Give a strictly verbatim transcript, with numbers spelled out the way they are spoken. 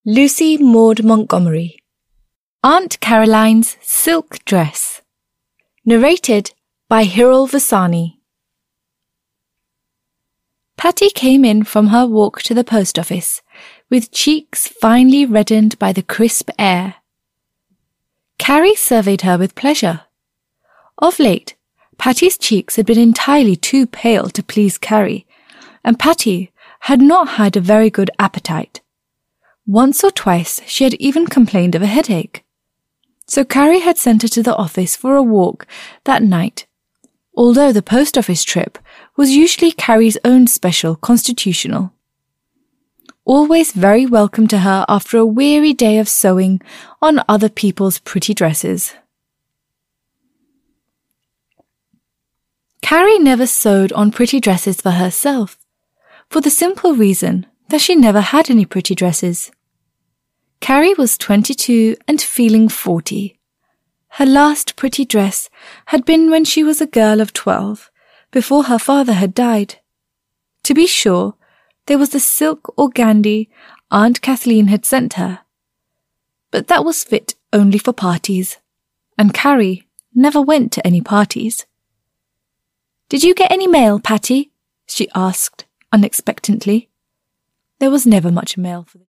Lucy Maud Montgomery. Aunt Caroline's Silk Dress. Narrated by Hiral Vasani. Patty came in from her walk to the post office, with cheeks finely reddened by the crisp air. Carrie surveyed her with pleasure. Of late, Patty's cheeks had been entirely too pale to please Carrie, and Patty had not had a very good appetite. Once or twice she had even complained of a headache. So Carrie had sent her to the office for a walk that night, although the post office trip was usually Carrie's own special constitutional. Always very welcome to her after a weary day of sewing on other people's pretty dresses. Carrie never sewed on pretty dresses for herself, for the simple reason that she never had any pretty dresses. Carrie was twenty-two and feeling forty. Her last pretty dress had been when she was a girl of twelve, before her father had died. To be sure, there was the silk organdie Aunt Kathleen had sent her, but that was fit only for parties, and Carrie never went to any parties. "Did you get any mail, Patty?" she asked unexpectedly. There was never much mail for the